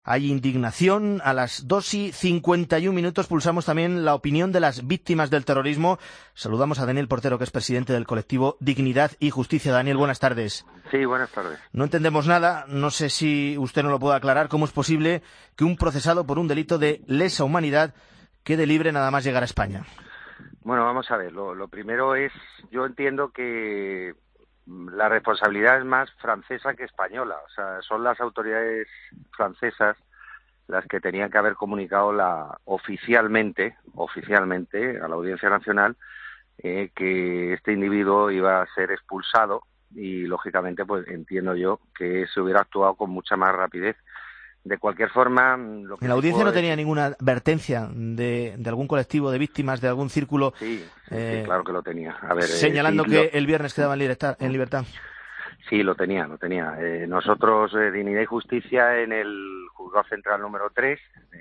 Hay indignación. A las 2:51 pulsamos también la opinión de las víctimas del terrorismo. Saludamos a Daniel Portero, que es presidente del colectivo Dignidad y Justicia. Daniel, buenas tardes. Sí, buenas tardes. No entendemos nada. No sé si usted nos lo puede aclarar. ¿Cómo es posible que un procesado por un delito de lesa humanidad quede libre nada más llegar a España? Bueno, vamos a ver. Lo primero es, yo entiendo que la responsabilidad es más francesa que española. O sea, son las autoridades francesas las que tenían que haber comunicado oficialmente a la Audiencia Nacional que este individuo iba a ser expulsado y, lógicamente, pues entiendo yo que se hubiera actuado con mucha más rapidez. De cualquier forma, lo que ¿En la audiencia no tenía ninguna advertencia de algún colectivo de víctimas, de algún círculo? Sí, claro que lo tenía. A ver, señalando que el viernes quedaba en libertad. Sí, lo tenía. Nosotros, Dignidad y Justicia, en el Juzgado Central número 3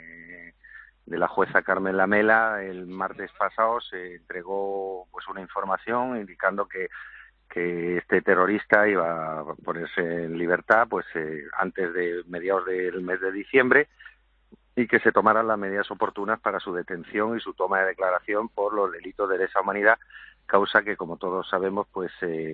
de la jueza Carmen Lamela, el martes pasado se entregó pues una información indicando que este terrorista iba a ponerse en libertad pues antes de mediados del mes de diciembre y que se tomaran las medidas oportunas para su detención y su toma de declaración por los delitos de lesa humanidad, causa que, como todos sabemos, pues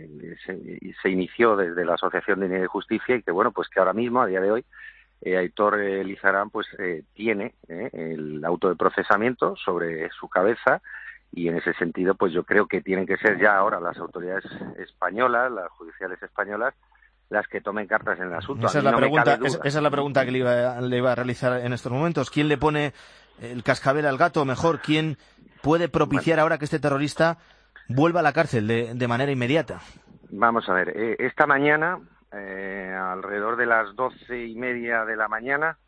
se inició desde la Asociación de Dignidad y Justicia y que, bueno, pues que ahora mismo, a día de hoy, Aitor Lizarán pues tiene el auto de procesamiento sobre su cabeza. Y en ese sentido, pues yo creo que tienen que ser ya ahora las autoridades españolas, las judiciales españolas, las que tomen cartas en el asunto. Esa es la pregunta que le iba a realizar en estos momentos. ¿Quién le pone el cascabel al gato? O mejor, ¿quién puede propiciar ahora que este terrorista vuelva a la cárcel de manera inmediata? Vamos a ver, esta mañana, alrededor de las 12:30 de la mañana,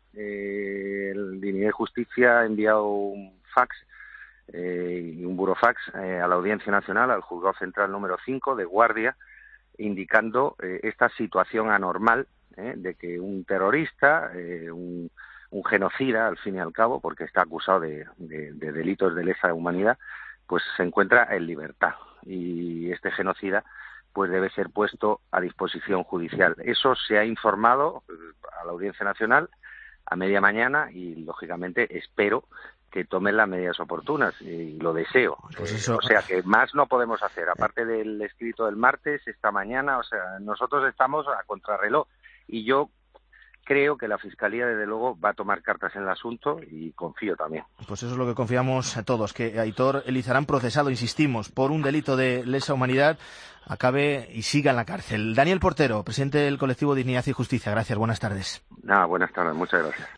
el Dignidad y Justicia ha enviado un fax y un burofax a la Audiencia Nacional, al Juzgado Central número 5 de Guardia, indicando esta situación anormal de que un terrorista, un genocida, al fin y al cabo, porque está acusado de delitos de lesa humanidad, pues se encuentra en libertad. Y este genocida pues debe ser puesto a disposición judicial. Eso se ha informado a la Audiencia Nacional a media mañana y, lógicamente, espero que tomen las medidas oportunas y lo deseo. Pues eso... O sea, que más no podemos hacer. Aparte del escrito del martes, esta mañana, o sea, nosotros estamos a contrarreloj y yo creo que la Fiscalía, desde luego, va a tomar cartas en el asunto y confío también. Pues eso es lo que confiamos a todos, que Aitor Lizarán, procesado, insistimos, por un delito de lesa humanidad, acabe y siga en la cárcel. Daniel Portero, presidente del colectivo Dignidad y Justicia. Gracias, buenas tardes. Buenas tardes, muchas gracias.